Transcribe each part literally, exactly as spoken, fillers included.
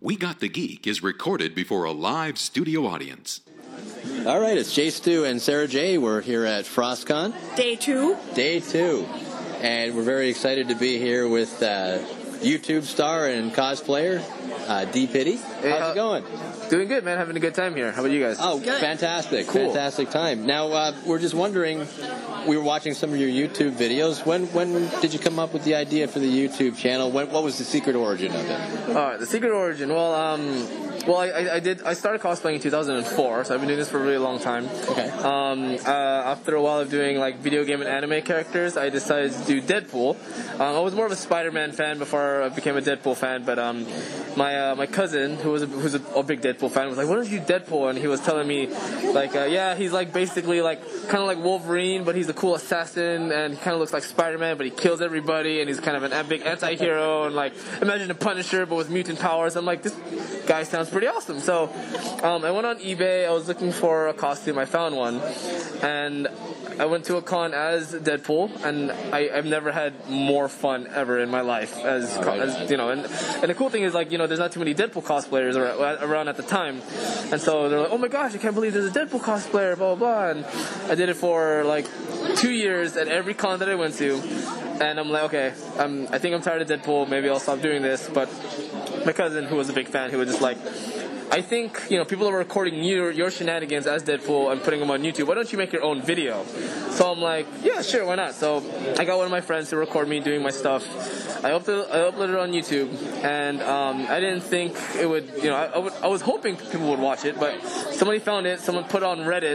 We Got the Geek is recorded before a live studio audience. All right, it's Jay Stu and Sarah J. We're here at FrostCon. Day two. Day two. And we're very excited to be here with uh, YouTube star and cosplayer, uh, D. Pitty. Hey, How's uh, it going? Doing good, man. Having a good time here. How about you guys? Oh, Good. fantastic. Cool. Fantastic time. Now, uh, we're just wondering, we were watching some of your YouTube videos. When when did you come up with the idea for the YouTube channel? When, what was the secret origin of it? All right, the secret origin. Well, um, well, I, I, I did. I started cosplaying in two thousand four, so I've been doing this for a really long time. Okay. Um, uh, after a while of doing like video game and anime characters, I decided to do Deadpool. Um, I was more of a Spider-Man fan before I became a Deadpool fan, but um, my uh, my cousin, who was a, who's a, a big Deadpool fan, was like, "Why don't you do Deadpool?" And he was telling me, like, uh, yeah, he's like basically like kind of like Wolverine, but he's a cool assassin, and he kind of looks like Spider-Man, but he kills everybody, and he's kind of an a big anti-hero, and like imagine a Punisher but with mutant powers. I'm like, this guy sounds pretty awesome. So um, I went on eBay. I was looking for a costume. I found one, and I went to a con as Deadpool, and I, I've never had more fun ever in my life as, right. as you know. And, and the cool thing is, like, you know, there's not too many Deadpool cosplayers around, around at the time, and so they're like, "Oh my gosh, I can't believe there's a Deadpool cosplayer!" Blah blah blah. And I did it for like two years at every con that I went to, and I'm like, okay, um, I think I'm tired of Deadpool. Maybe I'll stop doing this. But my cousin, who was a big fan, he was just like, I think, you know, people are recording your, your shenanigans as Deadpool and putting them on YouTube. Why don't you make your own video? So I'm like, yeah, sure, why not? So I got one of my friends to record me doing my stuff. I uploaded, I uploaded it on YouTube, and um, I didn't think it would, you know, I, I, would, I was hoping people would watch it, but somebody found it, someone put it on Reddit,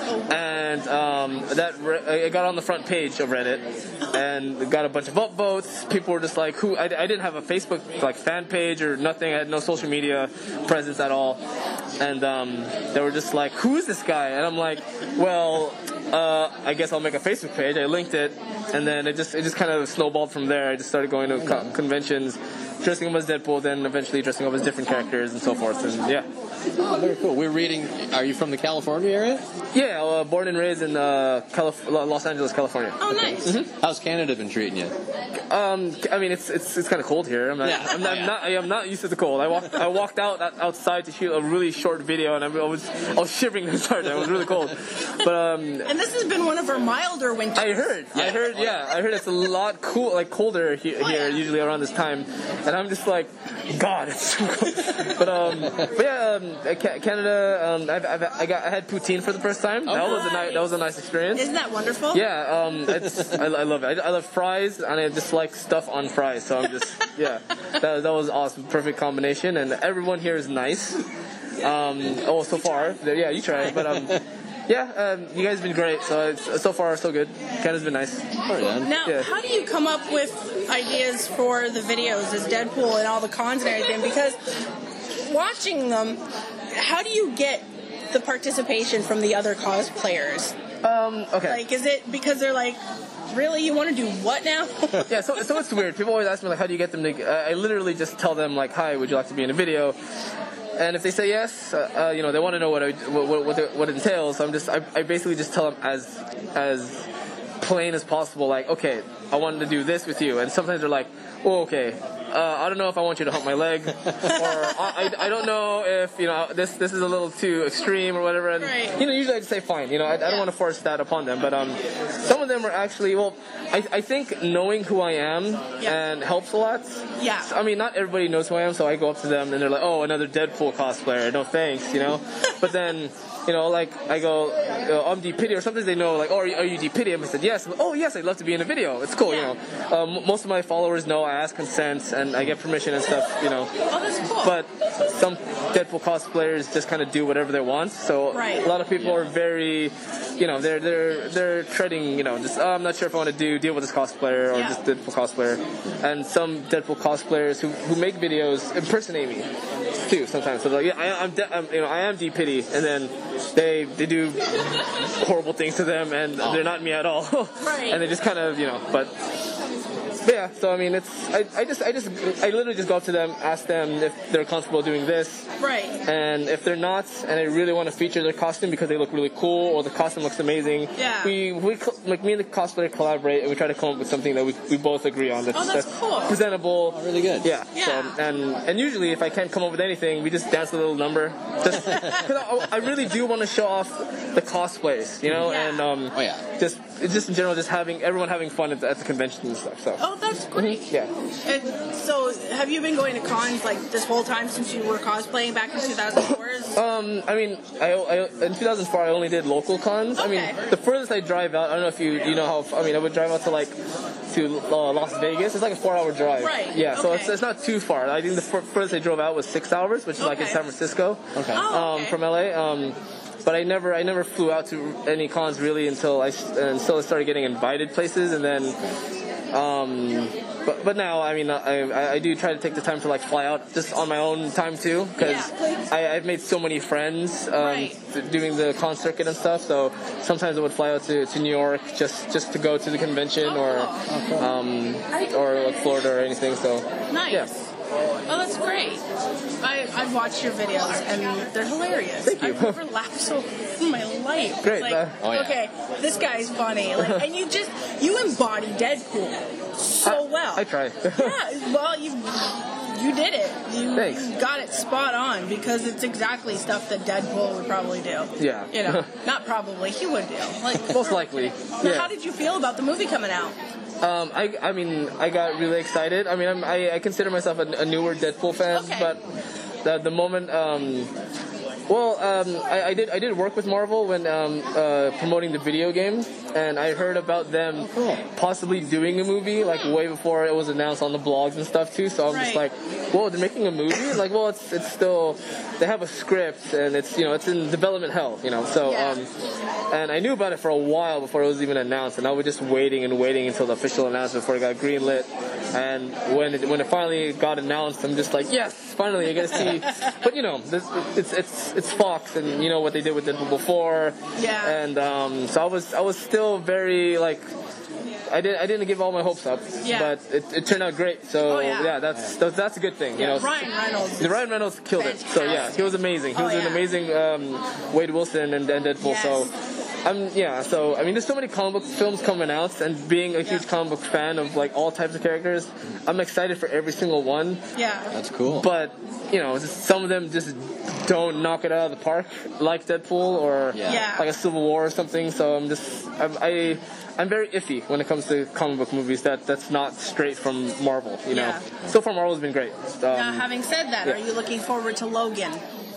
and um, that re- it got on the front page of Reddit, and got a bunch of upvotes. People were just like, who, I, I didn't have a Facebook like fan page or nothing. I had no social media presence at all. And um, they were just like, who is this guy? And I'm like, well, uh, I guess I'll make a Facebook page. I linked it, and then it just it just kind of snowballed from there. I just started going to co- conventions, dressing up as Deadpool, then eventually dressing up as different characters and so forth. And yeah. Oh, very cool. We're reading, are you from the California area? Yeah, uh, born and raised in uh, Calif- Los Angeles, California. Oh, nice. Mm-hmm. How's Canada been treating you? Um, I mean, it's it's it's kind of cold here. I'm not, Yeah. I'm not, I'm not, I'm not used to the cold. I walked I walked out outside to shoot a really short video, and I was I was shivering inside. It was really cold. But um, And this has been one of our milder winters. I heard, I heard, yeah, I heard it's a lot cool, like colder he- here, Oh, yeah. usually around this time, and I'm just like, God, it's so cold. But um, but yeah, um, Ca- Canada, um, I've, I've I got I had poutine for the first time. That was a nice, that was a nice experience. Isn't that wonderful? Yeah, um, it's, I, I love it. I, I love fries, and I just like stuff on fries. So I'm just, yeah, that, that was awesome. Perfect combination, and everyone here is nice. Um, oh, so far, yeah, you try it, but um, yeah, um, you guys have been great. So it's, so far, so good. Canada's been nice. Right on. Now, Yeah. how do you come up with ideas for the videos as Deadpool and all the cons and everything? Because watching them, how do you get the participation from the other cosplayers? Um, okay. Like, is it because they're like, really, you want to do what now? Yeah, so so it's weird. People always ask me like, how do you get them to? Uh, I literally just tell them like, hi, would you like to be in a video? And if they say yes, uh, uh, you know, they want to know what I, what what, the, what it entails. So I'm just I, I basically just tell them as as plain as possible. Like, okay, I wanted to do this with you, and sometimes they're like, oh, okay. Uh, I don't know if I want you to hump my leg, or I, I, I don't know if, you know, this this is a little too extreme or whatever. And, right. you know, usually I just say fine. You know, I, I don't Yeah. want to force that upon them. But um, some of them are actually, well, I, I think knowing who I am Yeah. and helps a lot. Yeah. I mean, not everybody knows who I am, so I go up to them and they're like, oh, another Deadpool cosplayer. No thanks, you know. But then, you know, like I go, uh, I'm D. Pitty, or sometimes they know, like, oh, are you, are you D. Pitty? And I said yes. I'm like, oh, yes, I'd love to be in a video. It's cool, Yeah. you know. Um, most of my followers know I ask consent and I get permission and stuff, you know. Oh, that's cool. But some Deadpool cosplayers just kind of do whatever they want. So Right. a lot of people are very, you know, they're they're they're treading, you know, just oh, I'm not sure if I want to do deal with this cosplayer or Yeah. just Deadpool cosplayer. And some Deadpool cosplayers who, who make videos impersonate me too sometimes. So they're like, yeah, I, I'm, de- I'm, you know, I am D. Pitty, and then they they do horrible things to them, and they're not me at all. Right. And they just kind of, you know, but but yeah, so I mean, it's I, I just I just I literally just go up to them, ask them if they're comfortable doing this, Right. and if they're not, and I really want to feature their costume because they look really cool or the costume looks amazing, Yeah. we we cl- like me and the cosplayer collaborate and we try to come up with something that we, we both agree on that's, Oh, that's cool. presentable. Oh, really good. Yeah. Yeah. So, and and usually if I can't come up with anything, we just dance a little number. Just because I, I really do want to show off the cosplays, you know, Yeah. and um, Oh, yeah. just just in general, just having everyone having fun at the, at the convention and stuff. So. Oh, that's great. Yeah. And so, have you been going to cons like this whole time since you were cosplaying back in two thousand four? Um, I mean, I, I in two thousand four I only did local cons. I mean, Okay. the furthest I drive out, I don't know if you you know how. I mean, I would drive out to like to uh, Las Vegas. It's like a four-hour drive. Right, Yeah. So okay. it's, it's not too far. I think the fur- furthest I drove out was six hours, which is like in Okay. San Francisco. Okay. Oh, Um, okay. from L A. Um, but I never I never flew out to any cons really until I s- until I started getting invited places, and then. Um, but but now I mean I, I I do try to take the time to like fly out just on my own time too because Yeah. I I've made so many friends um, Right. th- doing the con circuit and stuff. So sometimes I would fly out to, to New York just just to go to the convention Oh, or cool. um or like Florida or anything. So Nice. yeah. Oh, that's great. I, I've watched your videos and they're hilarious. Thank you. I've never laughed so in my life. Great, It's like, uh, Oh, yeah. okay, this guy's funny. Like, and you just, you embody Deadpool so well. I try. Yeah, well, you you did it. You, Thanks. you got it spot on because it's exactly stuff that Deadpool would probably do. Yeah. You know, not probably, he would do. Like, Most likely. so Yeah. how did you feel about the movie coming out? Um, I, I mean, I got really excited. I mean, I'm, I, I consider myself a, a newer Deadpool fan, Okay. but the, the moment, um, well, um, I, I did I did work with Marvel when um, uh, promoting the video game, and I heard about them possibly doing a movie like way before it was announced on the blogs and stuff too. So I'm just Right. like, whoa, they're making a movie? Like, well, it's it's still they have a script and it's you know it's in development hell, you know. So Yeah. um, and I knew about it for a while before it was even announced, and I was just waiting and waiting until the official announcement before it got greenlit. And when it when it finally got announced, I'm just like, yes, finally, I get to see. But you know, this, it's it's it's Fox, and you know what they did with Deadpool before. Yeah. And um, so I was I was still very like. I didn't. I didn't give all my hopes up, Yeah. but it, it turned out great. So Oh, yeah. that's that's that's a good thing. You know, Ryan Reynolds. the Ryan Reynolds killed it. So yeah, he was amazing. He Oh, was an yeah. amazing um, Wade Wilson and, and Deadpool. Yes. So I'm yeah. So I mean, there's so many comic book films coming out, and being a huge Yeah. comic book fan of like all types of characters, I'm excited for every single one. Yeah. That's cool. But you know, just, some of them just don't knock it out of the park, like Deadpool or Yeah. Yeah. like a Civil War or something. So I'm just I'm, I. I'm very iffy when it comes to comic book movies. That that's not straight from Marvel, you know. Yeah. So far, Marvel's been great. Um, Now, having said that, yeah. are you looking forward to Logan?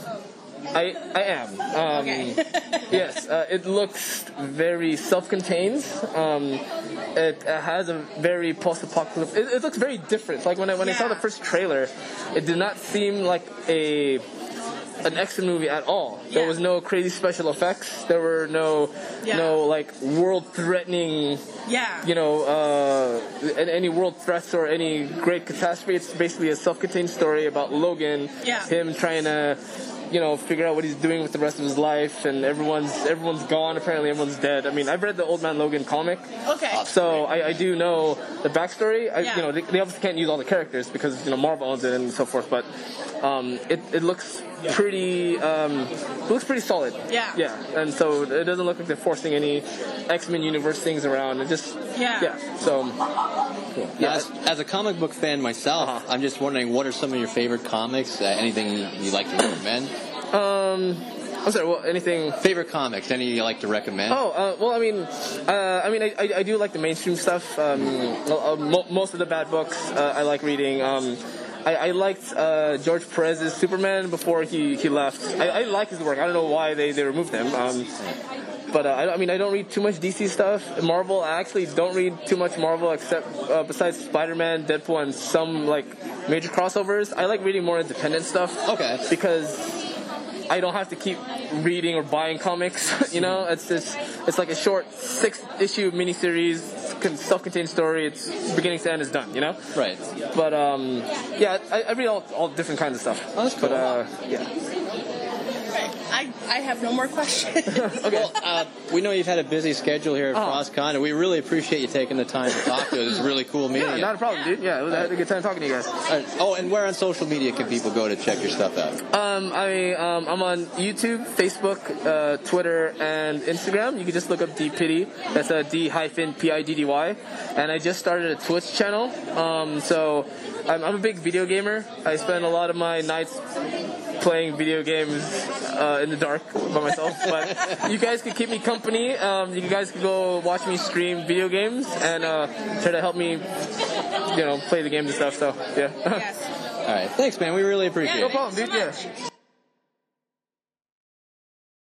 I I am. Um, Okay. yes, uh, it looks very self-contained. Um, it uh, has a very post-apocalyptic. It, it looks very different. Like when I when I saw Yeah. the first trailer, it did not seem like a an X-Men movie at all. There Yeah. was no crazy special effects. There were no Yeah. no like world-threatening. Yeah. You know, uh, an- any world threats or any great catastrophe. It's basically a self-contained story about Logan. Yeah. Him trying to, you know, figure out what he's doing with the rest of his life, and everyone's everyone's gone. Apparently, everyone's dead. I mean, I've read the Old Man Logan comic, Okay. so I, I do know the backstory. I, Yeah. You know, they, they obviously can't use all the characters because you know Marvel owns it and so forth. But um, it it looks pretty um, it looks pretty solid. Yeah. Yeah, and so it doesn't look like they're forcing any X-Men universe things around. It just Yeah. yeah. So Now, as, as a comic book fan myself, Uh-huh. I'm just wondering, what are some of your favorite comics? Uh, anything you like to recommend? um, I'm sorry. Well, anything. Favorite comics? Any you like to recommend? Oh, uh, well, I mean, uh, I mean, I, I, I do like the mainstream stuff. Um, uh, mo- most of the bad books uh, I like reading. Um, I, I liked uh, George Perez's Superman before he, he left. I, I like his work. I don't know why they, they removed him. Um, but uh, I, I mean, I don't read too much D C stuff. Marvel, I actually don't read too much Marvel except uh, besides Spider-Man, Deadpool, and some like major crossovers. I like reading more independent stuff. Okay. Because I don't have to keep reading or buying comics. You know, it's just it's like a short six issue miniseries, con- self-contained story. It's beginning to end is done. You know. Right. But um, yeah, I, I read all, all different kinds of stuff. Oh, that's cool. But uh, yeah. I, I have no more questions. Okay. Well, uh, we know you've had a busy schedule here at Uh-huh. FrostCon, and we really appreciate you taking the time to talk to us. It's really cool meeting Yeah, you. not a problem, dude. Yeah, I had a good time talking to you guys. Uh, oh, and where on social media can people go to check your stuff out? Um, I um, I'm on YouTube, Facebook, uh, Twitter, and Instagram. You can just look up D Piddy. That's a D hyphen P I D D Y. And I just started a Twitch channel. Um, so I'm, I'm a big video gamer. I spend a lot of my nights playing video games uh, in the dark by myself. But you guys could keep me company. Um, you guys could go watch me stream video games and uh, try to help me, you know, play the games and stuff. So yeah. Yes. All right. Thanks, man. We really appreciate Yeah, it. No problem, dude. thanks so Yeah. much.